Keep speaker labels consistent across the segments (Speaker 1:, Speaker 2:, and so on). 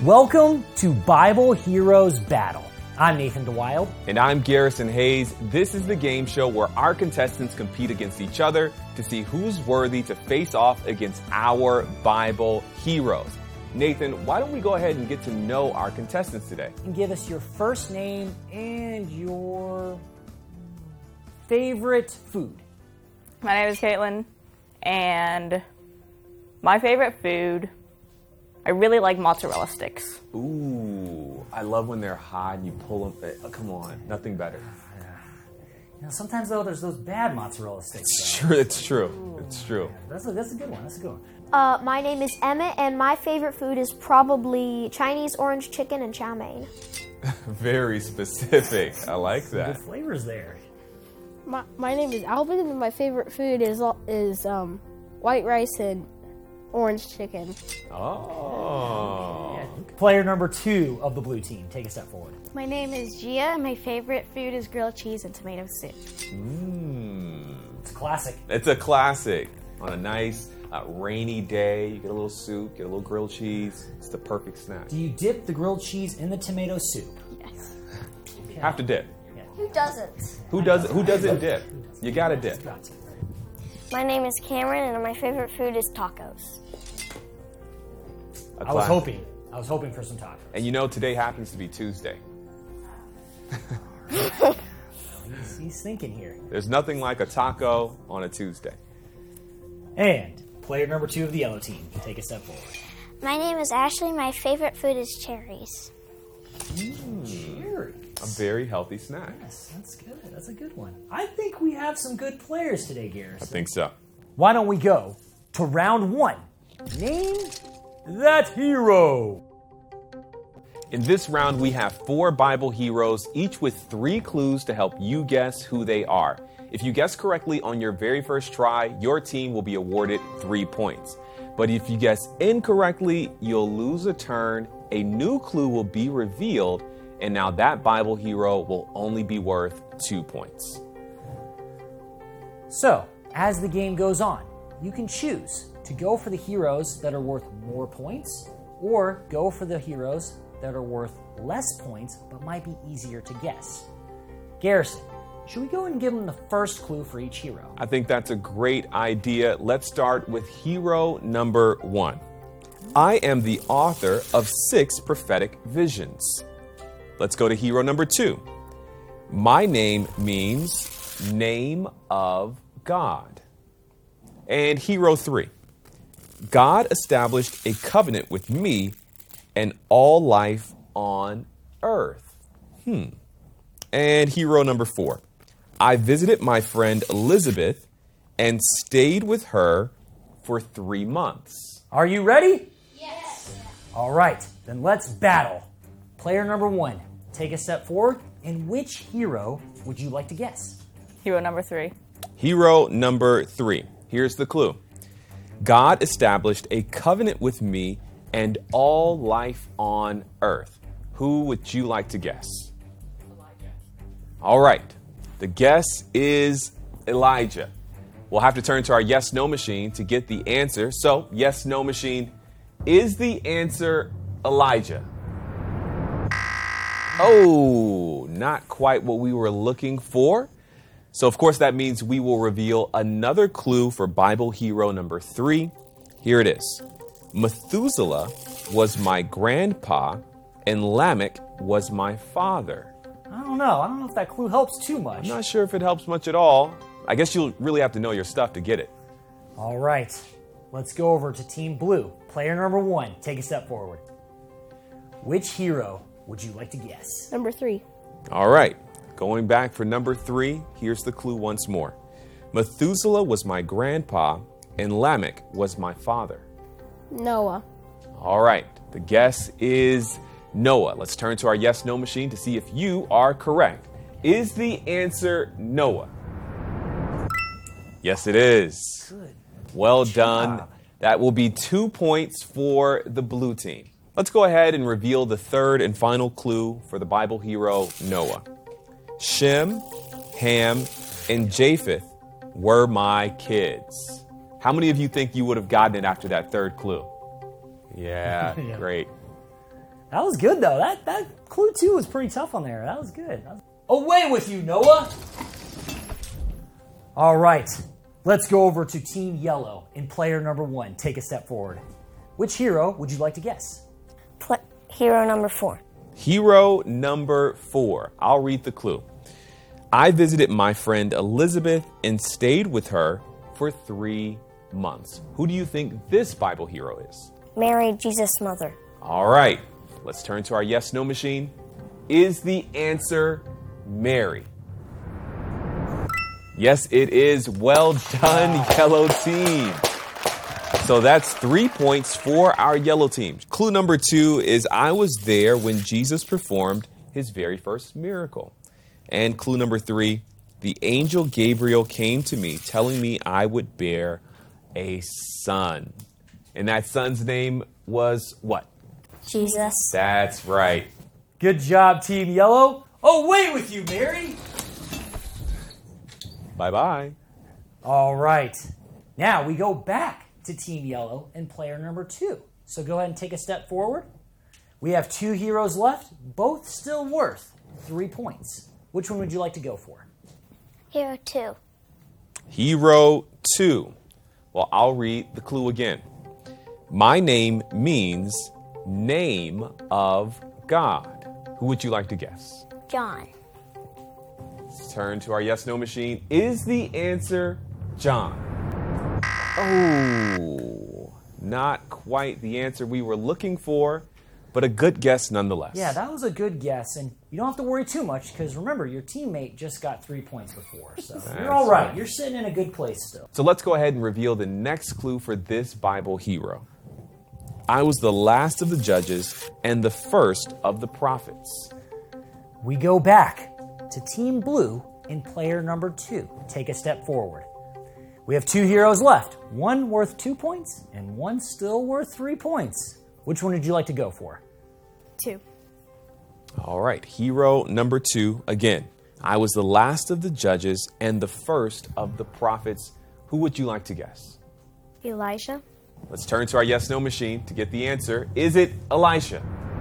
Speaker 1: Welcome to Bible Heroes Battle. I'm Nathan DeWild.
Speaker 2: And I'm Garrison Hayes. This is the game show where our contestants compete against each other to see who's worthy to face off against our Bible heroes. Nathan, why don't we go ahead and get to know our contestants today?
Speaker 1: And give us your first name and your favorite food.
Speaker 3: My name is Caitlin, and my favorite food, I really like mozzarella sticks.
Speaker 2: Ooh, I love when they're hot and you pull them. Come on, nothing better.
Speaker 1: You know, sometimes, though, there's those bad mozzarella sticks.
Speaker 2: It's true. It's true.
Speaker 1: That's a good one. That's a good one.
Speaker 4: My name is Emmett, and my favorite food is probably Chinese orange chicken and chow mein.
Speaker 2: Very specific. I like
Speaker 1: Good
Speaker 2: that.
Speaker 1: flavors there.
Speaker 5: My name is Alvin, and my favorite food is white rice and orange chicken.
Speaker 2: Oh.
Speaker 1: Player number 2 of the blue team, take a step forward.
Speaker 6: My name is Gia, and my favorite food is grilled cheese and tomato soup.
Speaker 1: It's a classic.
Speaker 2: It's a classic. On a nice rainy day, you get a little soup, get a little grilled cheese. It's the perfect snack.
Speaker 1: Do you dip the grilled cheese in the tomato soup?
Speaker 6: Yes.
Speaker 2: Have to dip.
Speaker 4: Who doesn't?
Speaker 2: Who doesn't dip? You gotta dip.
Speaker 4: My name is Cameron, and my favorite food is tacos.
Speaker 2: A
Speaker 1: I was
Speaker 2: classic.
Speaker 1: hoping for some tacos.
Speaker 2: And you know, today happens to be Tuesday.
Speaker 1: He's thinking here.
Speaker 2: There's nothing like a taco on a Tuesday.
Speaker 1: And player number 2 of the yellow team, take a step forward.
Speaker 4: My name is Ashley. My favorite food is cherries.
Speaker 1: Cherries.
Speaker 2: A very healthy snack.
Speaker 1: Yes, that's good. That's a good one. I think we have some good players today, Garrison.
Speaker 2: I think so.
Speaker 1: Why don't we go to round 1? Name that hero.
Speaker 2: In this round, we have 4 Bible heroes, each with 3 clues to help you guess who they are. If you guess correctly on your very first try, your team will be awarded 3 points. But if you guess incorrectly, you'll lose a turn, a new clue will be revealed, and now that Bible hero will only be worth 2 points.
Speaker 1: So, as the game goes on, you can choose to go for the heroes that are worth more points, or go for the heroes that are worth less points but might be easier to guess. Garrison, should we go and give them the first clue for each hero?
Speaker 2: I think that's a great idea. Let's start with hero number 1. I am the author of 6 prophetic visions. Let's go to hero number 2. My name means name of God. And hero 3. God established a covenant with me and all life on earth. And hero number 4. I visited my friend Elizabeth and stayed with her for 3 months.
Speaker 1: Are you ready? Yes. All right, then let's battle. Player number 1, take a step forward. And which hero would you like to guess?
Speaker 3: Hero number 3.
Speaker 2: Hero number 3. Here's the clue. God established a covenant with me and all life on earth. Who would you like to guess? All right. The guess is Elijah. We'll have to turn to our yes-no machine to get the answer. So, yes-no machine, is the answer Elijah? Oh, not quite what we were looking for. So, of course, that means we will reveal another clue for Bible hero number 3. Here it is. Methuselah was my grandpa, and Lamech was my father.
Speaker 1: I don't know if that clue helps too much.
Speaker 2: I'm not sure if it helps much at all. I guess you'll really have to know your stuff to get it.
Speaker 1: All right, let's go over to Team Blue. Player number 1, take a step forward. Which hero would you like to guess?
Speaker 5: Number 3.
Speaker 2: All right, going back for number 3, here's the clue once more. Methuselah was my grandpa, and Lamech was my father.
Speaker 5: Noah.
Speaker 2: All right, the guess is Noah. Let's turn to our yes-no machine to see if you are correct. Is the answer Noah? Yes, it is.
Speaker 1: Good.
Speaker 2: Well done. That will be 2 points for the blue team. Let's go ahead and reveal the third and final clue for the Bible hero Noah. Shem, Ham, and Japheth were my kids. How many of you think you would have gotten it after that third clue? Yeah,
Speaker 1: Yeah.
Speaker 2: great.
Speaker 1: That was good, though. That clue 2 was pretty tough on there. That was good. Away with you, Noah! All right. Let's go over to Team Yellow in player number 1. Take a step forward. Which hero would you like to guess?
Speaker 7: Hero number 4.
Speaker 2: Hero number 4. I'll read the clue. I visited my friend Elizabeth and stayed with her for 3 months. Who do you think this Bible hero is?
Speaker 7: Mary, Jesus' mother.
Speaker 2: All right. Let's turn to our yes-no machine. Is the answer Mary? Yes, it is. Well done, yellow team. So that's 3 points for our yellow team. Clue number 2 is I was there when Jesus performed his very first miracle. And clue number 3, the angel Gabriel came to me telling me I would bear a son. And that son's name was what?
Speaker 7: Jesus.
Speaker 2: That's right.
Speaker 1: Good job, Team Yellow. Away with you, Mary!
Speaker 2: Bye-bye.
Speaker 1: All right. Now we go back to Team Yellow and player number 2. So go ahead and take a step forward. We have 2 heroes left, both still worth 3 points. Which one would you like to go for?
Speaker 4: Hero 2.
Speaker 2: Hero 2. Well, I'll read the clue again. My name means name of God. Who would you like to guess?
Speaker 7: John.
Speaker 2: Let's turn to our yes-no machine. Is the answer John? Oh, not quite the answer we were looking for, but a good guess nonetheless.
Speaker 1: Yeah, that was a good guess, and you don't have to worry too much because remember, your teammate just got 3 points before, so you're all right. You're sitting in a good place still.
Speaker 2: So let's go ahead and reveal the next clue for this Bible hero. I was the last of the judges and the first of the prophets.
Speaker 1: We go back to Team Blue in player number 2. Take a step forward. We have 2 heroes left, one worth 2 points and one still worth 3 points. Which one would you like to go for?
Speaker 6: 2.
Speaker 2: All right, hero number 2 again. I was the last of the judges and the first of the prophets. Who would you like to guess?
Speaker 6: Elijah.
Speaker 2: Let's turn to our yes-no machine to get the answer. Is it Elisha?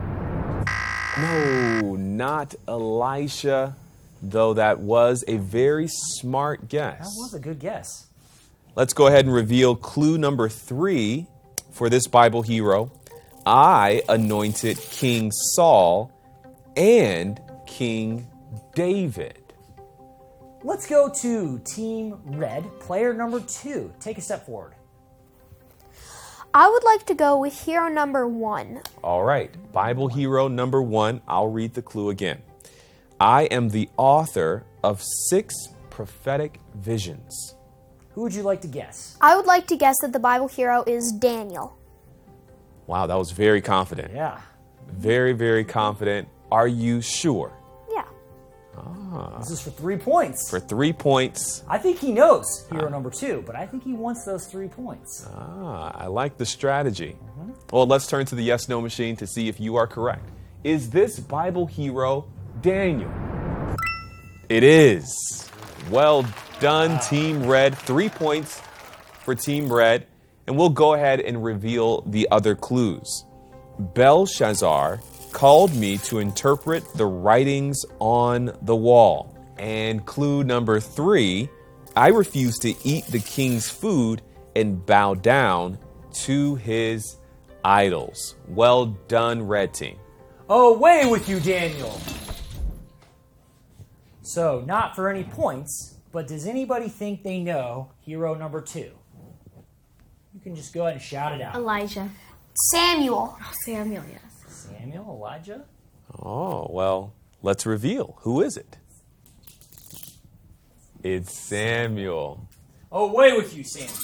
Speaker 2: No, not Elisha, though that was a very smart guess.
Speaker 1: That was a good guess.
Speaker 2: Let's go ahead and reveal clue number 3 for this Bible hero. I anointed King Saul and King David.
Speaker 1: Let's go to Team Red, player number 2. Take a step forward.
Speaker 4: I would like to go with hero number 1.
Speaker 2: All right, Bible hero number 1. I'll read the clue again. I am the author of 6 prophetic visions.
Speaker 1: Who would you like to guess?
Speaker 4: I would like to guess that the Bible hero is Daniel.
Speaker 2: Wow, that was very confident.
Speaker 1: Yeah.
Speaker 2: Very, very confident. Are you sure?
Speaker 4: Yeah.
Speaker 1: This is for 3 points.
Speaker 2: For 3 points.
Speaker 1: I think he knows hero number 2, but I think he wants those 3 points.
Speaker 2: I like the strategy. Well, let's turn to the yes-no machine to see if you are correct. Is this Bible hero Daniel? It is. Well done, Team Red. 3 points for Team Red. And we'll go ahead and reveal the other clues. Belshazzar called me to interpret the writings on the wall. And clue number 3, I refuse to eat the king's food and bow down to his idols. Well done, Red Team.
Speaker 1: Away with you, Daniel! So, not for any points, but does anybody think they know hero number 2? You can just go ahead and shout it out.
Speaker 6: Elijah.
Speaker 4: Samuel.
Speaker 6: Oh, Samuel, yes.
Speaker 1: Samuel, Elijah?
Speaker 2: Oh, well, let's reveal. Who is it? It's Samuel.
Speaker 1: Away with you, Samuel!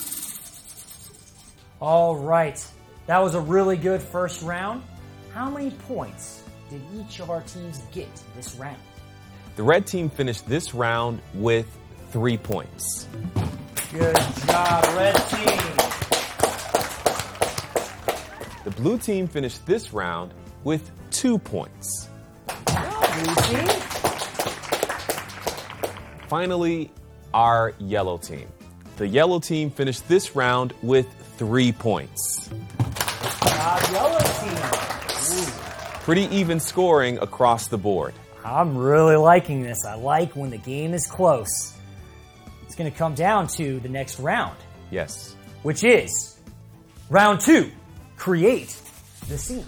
Speaker 1: All right. That was a really good first round. How many points did each of our teams get this round?
Speaker 2: The Red Team finished this round with 3 points.
Speaker 1: Good job, Red Team!
Speaker 2: The Blue Team finished this round with 2 points.
Speaker 1: Blue Team?
Speaker 2: Finally, our Yellow Team. The Yellow Team finished this round with 3 points.
Speaker 1: Yellow Team! Ooh.
Speaker 2: Pretty even scoring across the board.
Speaker 1: I'm really liking this. I like when the game is close. It's going to come down to the next round,
Speaker 2: Yes.
Speaker 1: which is round 2. Create the scene.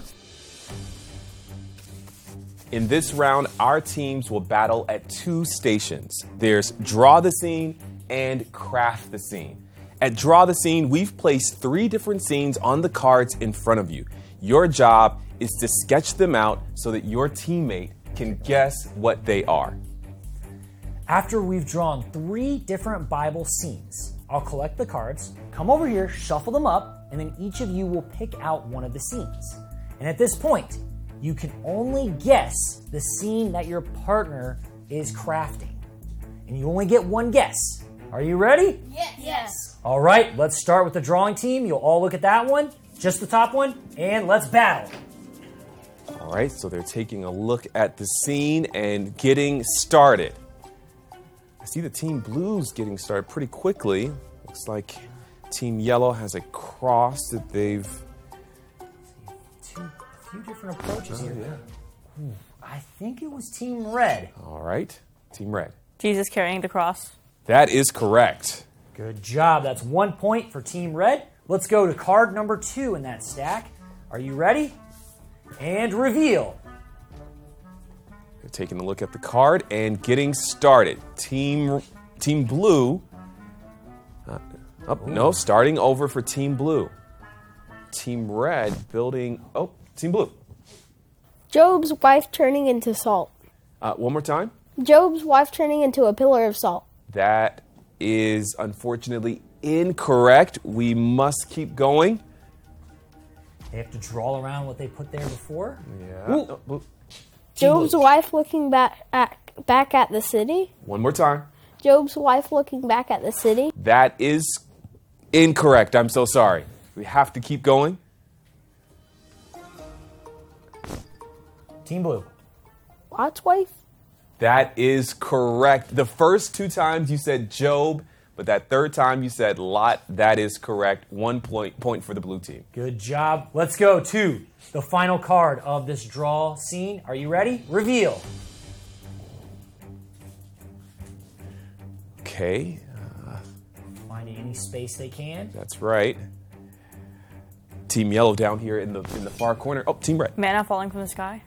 Speaker 2: In this round, our teams will battle at 2 stations. There's draw the scene and craft the scene. At draw the scene, we've placed 3 different scenes on the cards in front of you. Your job is to sketch them out so that your teammate can guess what they are.
Speaker 1: After we've drawn 3 different Bible scenes, I'll collect the cards, come over here, shuffle them up, and then each of you will pick out one of the scenes. And at this point, you can only guess the scene that your partner is crafting. And you only get one guess. Are you ready?
Speaker 6: Yes.
Speaker 1: All right, let's start with the drawing team. You'll all look at that one, just the top one, and let's battle.
Speaker 2: All right, so they're taking a look at the scene and getting started. I see the Team Blues getting started pretty quickly. Looks like Team Yellow has a cross that they've...
Speaker 1: A few different approaches here. Ooh, I think it was Team Red.
Speaker 2: All right, Team Red.
Speaker 3: Jesus carrying the cross.
Speaker 2: That is correct.
Speaker 1: Good job. That's 1 point for Team Red. Let's go to card number 2 in that stack. Are you ready? And reveal.
Speaker 2: They're taking a look at the card and getting started. Team Blue. No, starting over for Team Blue. Team Red building. Oh, Team Blue.
Speaker 5: Job's wife turning into salt.
Speaker 2: One more time.
Speaker 5: Job's wife turning into a pillar of salt.
Speaker 2: That is unfortunately incorrect. We must keep going.
Speaker 1: They have to draw around what they put there before.
Speaker 2: Yeah. Ooh.
Speaker 5: Job's wife looking back at the city.
Speaker 2: One more time.
Speaker 5: Job's wife looking back at the city.
Speaker 2: That is incorrect. I'm so sorry. We have to keep going.
Speaker 1: Team Blue.
Speaker 5: Lot's wife.
Speaker 2: That is correct. The first 2 times you said Job, but that third time you said Lot. That is correct. 1 point for the blue team.
Speaker 1: Good job. Let's go to the final card of this draw scene. Are you ready? Reveal.
Speaker 2: Okay,
Speaker 1: Finding any space they can.
Speaker 2: that's right. Team Yellow down here in the far corner. Oh, Team Red.
Speaker 3: Manna falling from the sky.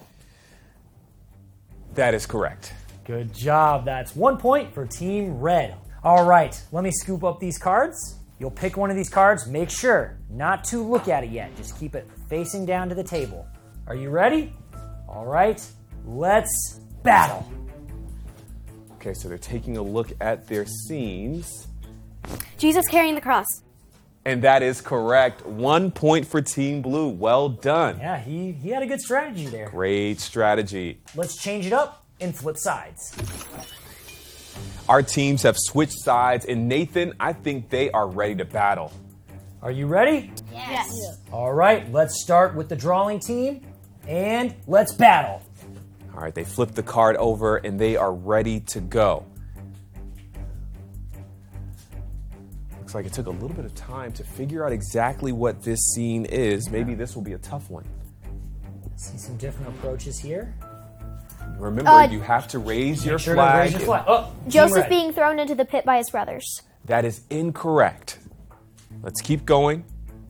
Speaker 2: That is correct.
Speaker 1: Good job. That's 1 point for Team Red. All right, let me scoop up these cards. You'll pick one of these cards. Make sure not to look at it yet. Just keep it facing down to the table. Are you ready? All right, let's battle.
Speaker 2: Okay, so they're taking a look at their scenes.
Speaker 6: Jesus carrying the cross.
Speaker 2: And that is correct. 1 point for Team Blue. Well done.
Speaker 1: Yeah, he had a good strategy there.
Speaker 2: Great strategy.
Speaker 1: Let's change it up and flip sides.
Speaker 2: Our teams have switched sides, and Nathan, I think they are ready to battle.
Speaker 1: Are you ready?
Speaker 6: Yes.
Speaker 1: All right, let's start with the drawing team and let's battle.
Speaker 2: All right, they flipped the card over, and they are ready to go. Looks like it took a little bit of time to figure out exactly what this scene is. Maybe this will be a tough one.
Speaker 1: See some different approaches here.
Speaker 2: Remember, you have to raise your
Speaker 1: Make sure
Speaker 2: flag.
Speaker 1: to raise your flag. Oh, Team
Speaker 4: Joseph
Speaker 1: Red.
Speaker 4: being thrown into the pit by his brothers.
Speaker 2: That is incorrect. Let's keep going.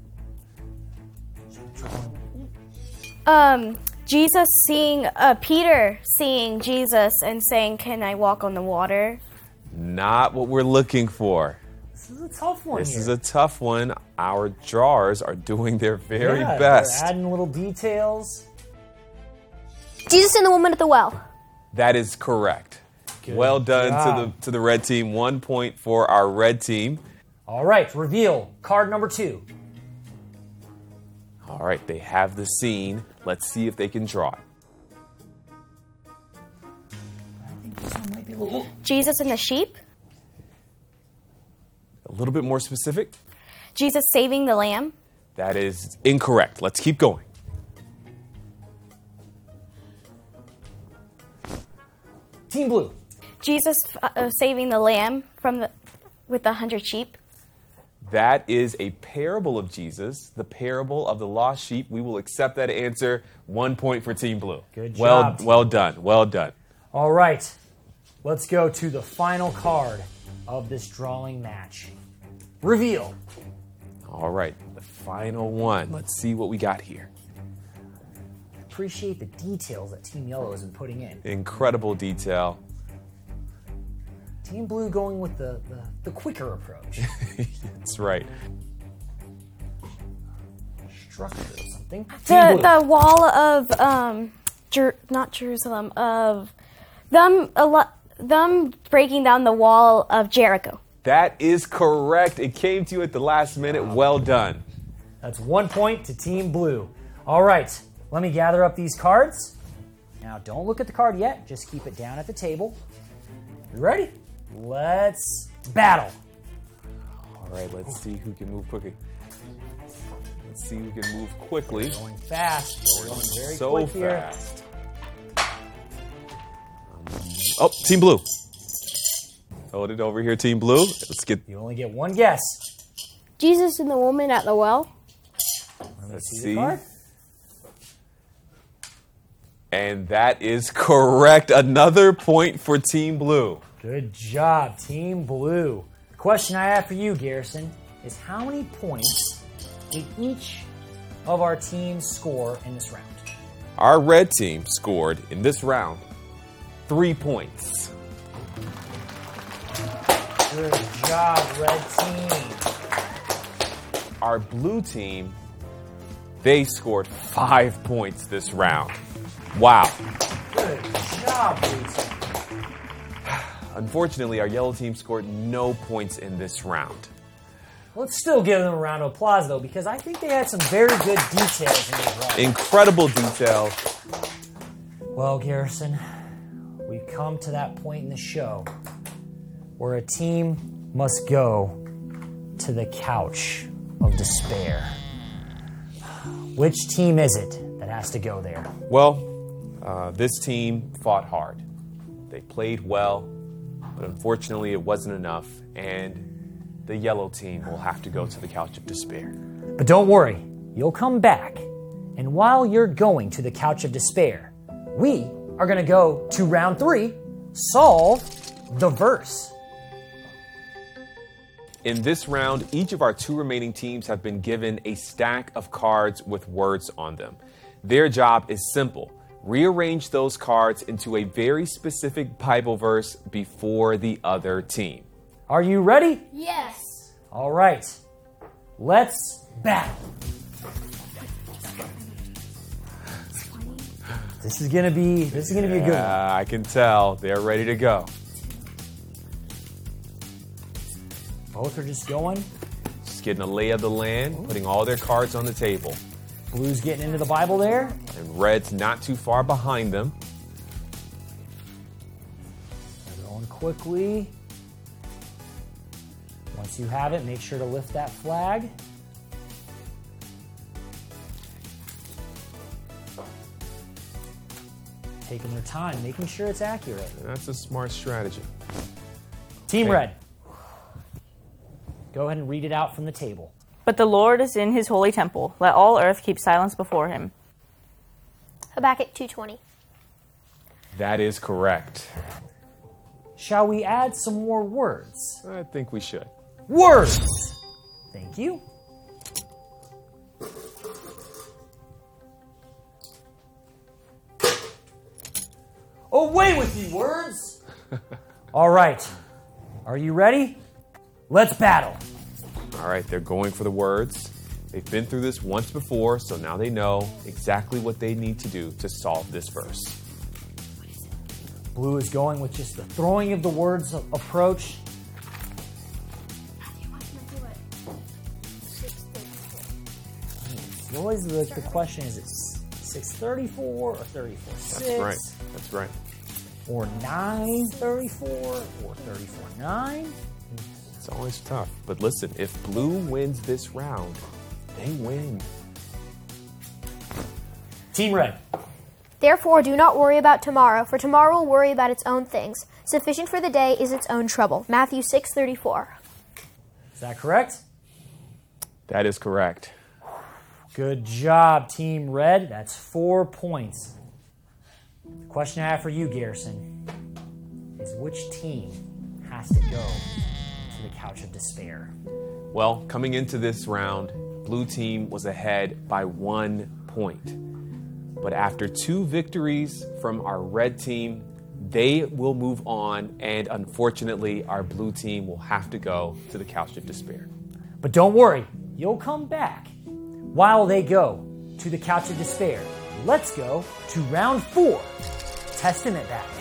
Speaker 6: Jesus seeing Peter seeing Jesus and saying, "Can I walk on the water?"
Speaker 2: Not what we're looking for.
Speaker 1: This is a tough one
Speaker 2: This
Speaker 1: here.
Speaker 2: is a tough one. Our drawers are doing their very
Speaker 1: Yeah,
Speaker 2: best.
Speaker 1: they're adding little details.
Speaker 4: Jesus and the woman at the well.
Speaker 2: That is correct.
Speaker 1: Good
Speaker 2: well done
Speaker 1: job.
Speaker 2: to the red team. 1 point for our red team.
Speaker 1: All right, reveal card number 2.
Speaker 2: All right, they have the scene. Let's see if they can draw it.
Speaker 1: This one might be a little...
Speaker 6: Jesus and the sheep.
Speaker 2: A little bit more specific.
Speaker 6: Jesus saving the lamb.
Speaker 2: That is incorrect. Let's keep going.
Speaker 1: Team Blue.
Speaker 6: Jesus saving the lamb with the 100 sheep.
Speaker 2: That is a parable of Jesus, the parable of the lost sheep. We will accept that answer. 1 point for Team Blue.
Speaker 1: Good job.
Speaker 2: Well done. Well done.
Speaker 1: All right, let's go to the final card of this drawing match. Reveal.
Speaker 2: All right, the final one. Let's see what we got here.
Speaker 1: Appreciate the details that Team Yellow has been putting in.
Speaker 2: Incredible detail.
Speaker 1: Team Blue going with the quicker approach.
Speaker 2: That's right.
Speaker 1: Structure or something. Team Blue.
Speaker 6: The wall of not Jerusalem, of them breaking down the wall of Jericho.
Speaker 2: That is correct. It came to you at the last minute. Well done.
Speaker 1: That's 1 point to Team Blue. All right, let me gather up these cards. Now, don't look at the card yet. Just keep it down at the table. You ready? Let's battle.
Speaker 2: All right, let's see who can move quickly. Let's see who can move quickly.
Speaker 1: Going fast. Going very
Speaker 2: So
Speaker 1: quick here.
Speaker 2: fast. Oh, Team Blue. Hold it over here, Team Blue. Let's get.
Speaker 1: You only get one guess.
Speaker 5: Jesus and the woman at the well.
Speaker 1: Let's
Speaker 2: See?
Speaker 1: see the card.
Speaker 2: And that is correct. Another point for Team Blue.
Speaker 1: Good job, Team Blue. The question I have for you, Garrison, is how many points did each of our teams score in this round?
Speaker 2: Our red team scored in this round 3 points.
Speaker 1: Good job, red team.
Speaker 2: Our blue team, they scored 5 points this round. Wow.
Speaker 1: Good job, blue team.
Speaker 2: Unfortunately, our yellow team scored no points in this round.
Speaker 1: Let's still give them a round of applause, though, because I think they had some very good details in this round.
Speaker 2: Incredible detail.
Speaker 1: Well, Garrison, we've come to that point in the show where a team must go to the couch of despair. Which team is it that has to go there?
Speaker 2: Well, this team fought hard. They played well, but unfortunately it wasn't enough, and the yellow team will have to go to the couch of despair.
Speaker 1: But don't worry, you'll come back. And while you're going to the couch of despair, we are going to go to round 3, solve the verse.
Speaker 2: In this round, each of our 2 remaining teams have been given a stack of cards with words on them. Their job is simple. Rearrange those cards into a very specific Bible verse before the other team.
Speaker 1: Are you ready?
Speaker 5: Yes.
Speaker 1: All right. Let's battle. This is gonna be a good one.
Speaker 2: I can tell they're ready to go.
Speaker 1: Both are just going.
Speaker 2: Just getting a lay of the land, putting all their cards on the table.
Speaker 1: Blue's getting into the Bible there.
Speaker 2: And red's not too far behind them.
Speaker 1: They're going quickly. Once you have it, make sure to lift that flag. Taking their time, making sure it's accurate.
Speaker 2: That's a smart strategy.
Speaker 1: Team
Speaker 2: Okay.
Speaker 1: Red. Go ahead and read it out from the table.
Speaker 3: But the Lord is in his holy temple. Let all earth keep silence before him.
Speaker 4: Habakkuk 2:20.
Speaker 2: That is correct.
Speaker 1: Shall we add some more words?
Speaker 2: I think we should.
Speaker 1: Words! Thank you. Away with you, words! All right. Are you ready? Let's battle.
Speaker 2: All right, they're going for the words. They've been through this once before, so now they know exactly what they need to do to solve this verse.
Speaker 1: Blue is going with just the throwing of the words approach. It's always the question, is it 634 or 34?
Speaker 2: That's right. That's right.
Speaker 1: Or 934 or 34-9?
Speaker 2: It's always tough. But listen, if blue wins this round, they win.
Speaker 1: Team Red.
Speaker 4: Therefore, do not worry about tomorrow, for tomorrow will worry about its own things. Sufficient for the day is its own trouble. Matthew 6:34.
Speaker 1: Is that correct?
Speaker 2: That is correct.
Speaker 1: Good job, Team Red. That's 4 points. The question I have for you, Garrison, is which team has to go to the Couch of Despair?
Speaker 2: Well, coming into this round, blue team was ahead by 1 point. But after 2 victories from our red team, they will move on, and unfortunately, our blue team will have to go to the Couch of Despair.
Speaker 1: But don't worry, you'll come back. While they go to the Couch of Despair, let's go to round 4, Testament Battle.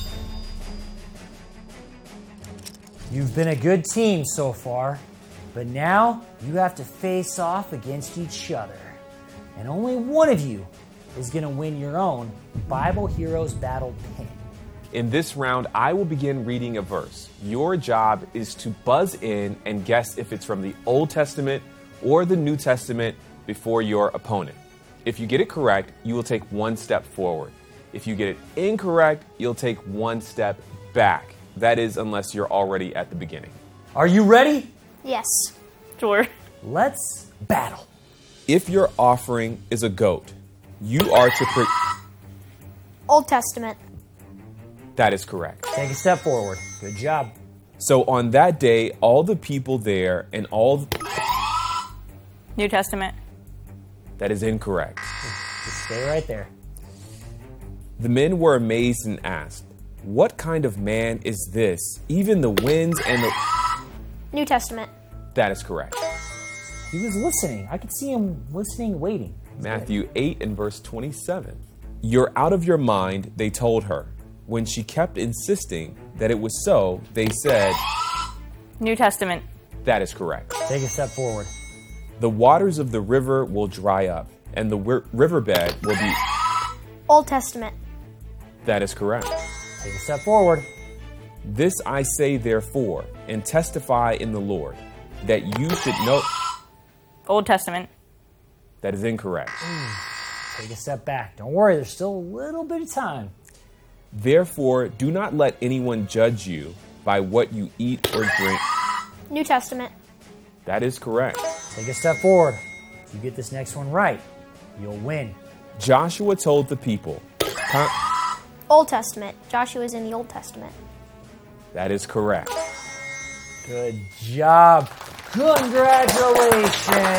Speaker 1: You've been a good team so far, but now you have to face off against each other. And only one of you is going to win your own Bible Heroes Battle pin.
Speaker 2: In this round, I will begin reading a verse. Your job is to buzz in and guess if it's from the Old Testament or the New Testament before your opponent. If you get it correct, you will take 1 step forward. If you get it incorrect, you'll take 1 step back. That is, unless you're already at the beginning.
Speaker 1: Are you ready?
Speaker 4: Yes.
Speaker 3: Sure.
Speaker 1: Let's battle.
Speaker 2: If your offering is a goat, you are to
Speaker 4: Old Testament.
Speaker 2: That is correct.
Speaker 1: Take a step forward. Good job.
Speaker 2: So on that day, all the people there and all...
Speaker 3: New Testament.
Speaker 2: That is incorrect.
Speaker 1: Just stay right there.
Speaker 2: The men were amazed and asked, "What kind of man is this? Even the winds and the..."
Speaker 4: New Testament.
Speaker 2: That is correct.
Speaker 1: He was listening. I could see him listening, waiting.
Speaker 2: Matthew 8 and verse 27. "You're out of your mind," they told her. When she kept insisting that it was so, they said...
Speaker 3: New Testament.
Speaker 2: That is correct.
Speaker 1: Take a step forward.
Speaker 2: "The waters of the river will dry up, and the riverbed will be..."
Speaker 4: Old Testament.
Speaker 2: That is correct.
Speaker 1: Take a step forward.
Speaker 2: "This I say therefore, and testify in the Lord, that you should know..."
Speaker 3: Old Testament.
Speaker 2: That is incorrect.
Speaker 1: Take a step back. Don't worry, there's still a little bit of time.
Speaker 2: "Therefore, do not let anyone judge you by what you eat or drink."
Speaker 4: New Testament.
Speaker 2: That is correct.
Speaker 1: Take a step forward. If you get this next one right, you'll win.
Speaker 2: Joshua told the people...
Speaker 4: Old Testament. Joshua's in the Old Testament.
Speaker 2: That is correct.
Speaker 1: Good job. Congratulations.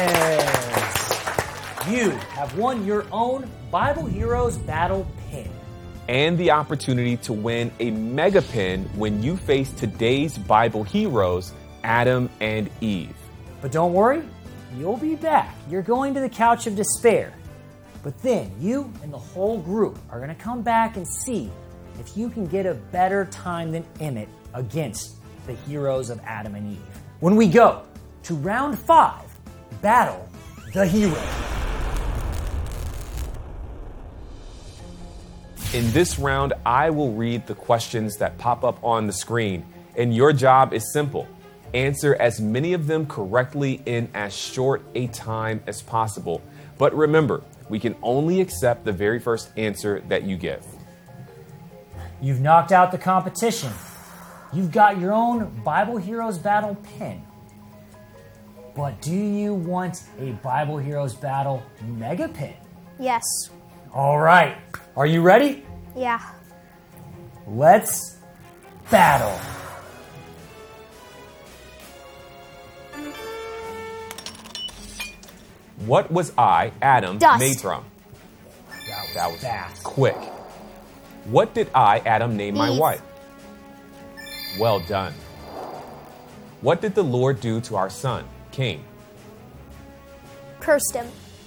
Speaker 1: You have won your own Bible Heroes Battle pin.
Speaker 2: And the opportunity to win a mega pin when you face today's Bible heroes, Adam and Eve.
Speaker 1: But don't worry, you'll be back. You're going to the Couch of Despair. But then you and the whole group are going to come back and see if you can get a better time than Emmett against the heroes of Adam and Eve. When we go to round 5, Battle the Hero.
Speaker 2: In this round, I will read the questions that pop up on the screen, and your job is simple. Answer as many of them correctly in as short a time as possible. But remember, we can only accept the very first answer that you give.
Speaker 1: You've knocked out the competition. You've got your own Bible Heroes Battle pin. But do you want a Bible Heroes Battle mega pin?
Speaker 4: Yes.
Speaker 1: All right. Are you ready?
Speaker 4: Yeah.
Speaker 1: Let's battle.
Speaker 2: What was I, Adam,
Speaker 4: Dust.
Speaker 2: made from? That was
Speaker 1: fast.
Speaker 2: quick. What did I, Adam, name my
Speaker 4: Eve.
Speaker 2: wife? Well done. What did the Lord do to our son, Cain?
Speaker 4: Cursed him.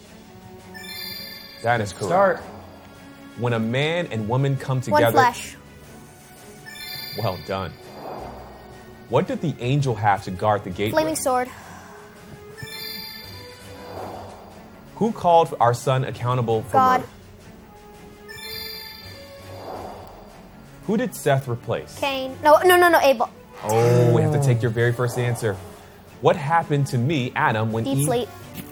Speaker 2: That is correct.
Speaker 1: Start.
Speaker 2: When a man and woman come
Speaker 4: One
Speaker 2: together...
Speaker 4: flesh.
Speaker 2: Well done. What did the angel have to guard the gate
Speaker 4: Flaming
Speaker 2: with?
Speaker 4: sword.
Speaker 2: Who called our son accountable for
Speaker 4: God.
Speaker 2: murder? Who did Seth replace?
Speaker 4: Cain. No, Abel.
Speaker 2: Oh, we have to take your very first answer. What happened to me, Adam, when
Speaker 4: Deep
Speaker 2: Eve...
Speaker 4: sleep.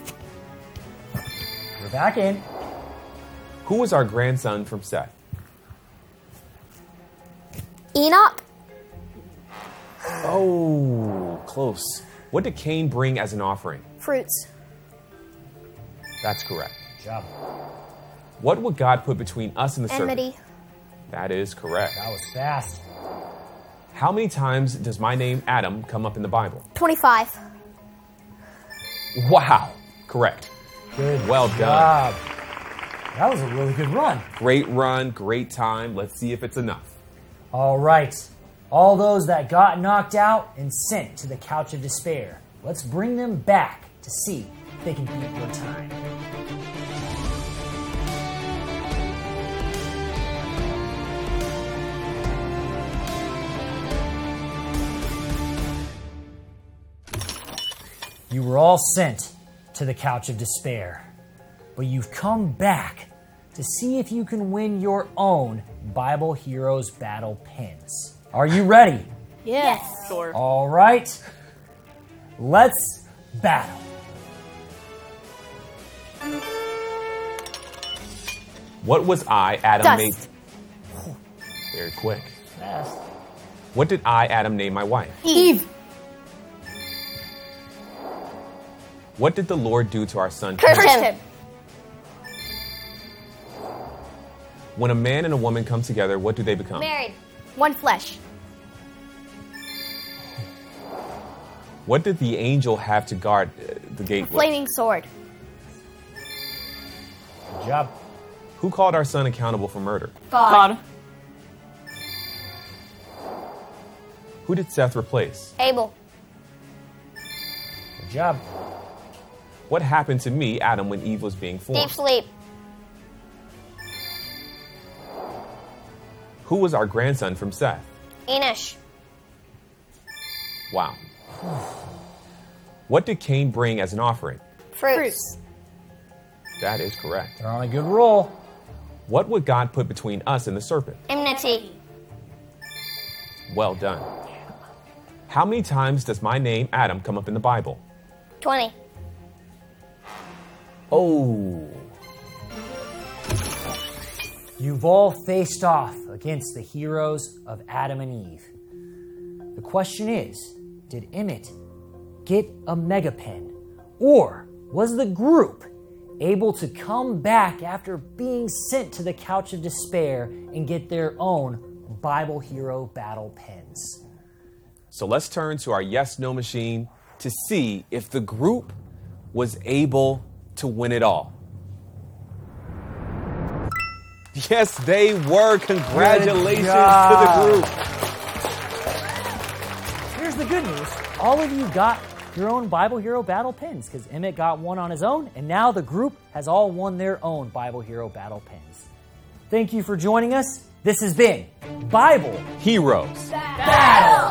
Speaker 1: We're back in.
Speaker 2: Who was our grandson from Seth?
Speaker 4: Enoch.
Speaker 2: Oh, close. What did Cain bring as an offering?
Speaker 4: Fruits.
Speaker 2: That's correct.
Speaker 1: Good job.
Speaker 2: What would God put between us and the serpent?
Speaker 4: Enmity.
Speaker 2: That is correct.
Speaker 1: That was fast.
Speaker 2: How many times does my name Adam come up in the Bible?
Speaker 4: 25.
Speaker 2: Wow. Correct.
Speaker 1: Good
Speaker 2: Well done.
Speaker 1: job. That was a really good run.
Speaker 2: Great run, great time. Let's see if it's enough.
Speaker 1: All right. All those that got knocked out and sent to the couch of despair, let's bring them back to see if they can beat your time. You were all sent to the couch of despair, but you've come back to see if you can win your own Bible Heroes Battle pins. Are you ready?
Speaker 5: Yes.
Speaker 3: Sure.
Speaker 1: All right. Let's battle.
Speaker 2: What was I, Adam,
Speaker 4: Dust.
Speaker 2: made? Very quick.
Speaker 1: Fast.
Speaker 2: What did I, Adam, name my wife?
Speaker 5: Eve.
Speaker 2: What did the Lord do to our son?
Speaker 6: Cursed
Speaker 2: Cain?
Speaker 6: him.
Speaker 2: When a man and a woman come together, what do they become?
Speaker 6: Married.
Speaker 4: One flesh.
Speaker 2: What did the angel have to guard the gate with?
Speaker 4: Flaming sword.
Speaker 1: Good job.
Speaker 2: Who called our son accountable for murder?
Speaker 3: God.
Speaker 2: Who did Seth replace?
Speaker 6: Abel.
Speaker 1: Good job.
Speaker 2: What happened to me, Adam, when Eve was being formed?
Speaker 6: Deep sleep.
Speaker 2: Who was our grandson from Seth?
Speaker 6: Enosh.
Speaker 2: Wow. What did Cain bring as an offering?
Speaker 6: Fruits.
Speaker 2: That is correct.
Speaker 1: They're on a good roll.
Speaker 2: What would God put between us and the serpent?
Speaker 6: Enmity.
Speaker 2: Well done. How many times does my name, Adam, come up in the Bible?
Speaker 6: 20.
Speaker 2: Oh.
Speaker 1: You've all faced off against the heroes of Adam and Eve. The question is, did Emmett get a megapen? Or was the group able to come back after being sent to the couch of despair and get their own Bible Hero Battle pens?
Speaker 2: So let's turn to our yes-no machine to see if the group was able to win it all. Yes, they were. Congratulations to the group.
Speaker 1: Here's the good news. All of you got your own Bible Hero Battle pens because Emmett got one on his own, and now the group has all won their own Bible Hero Battle pens. Thank you for joining us. This has been Bible
Speaker 2: Heroes.
Speaker 1: Battle.